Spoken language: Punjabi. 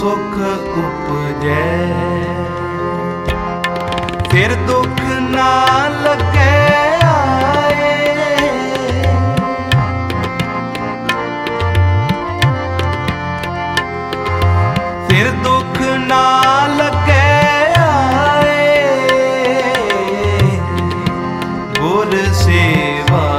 सुख उपजै, फिर दुख ना लगे आए। फिर दुख ना लगे आए, गुर सेवा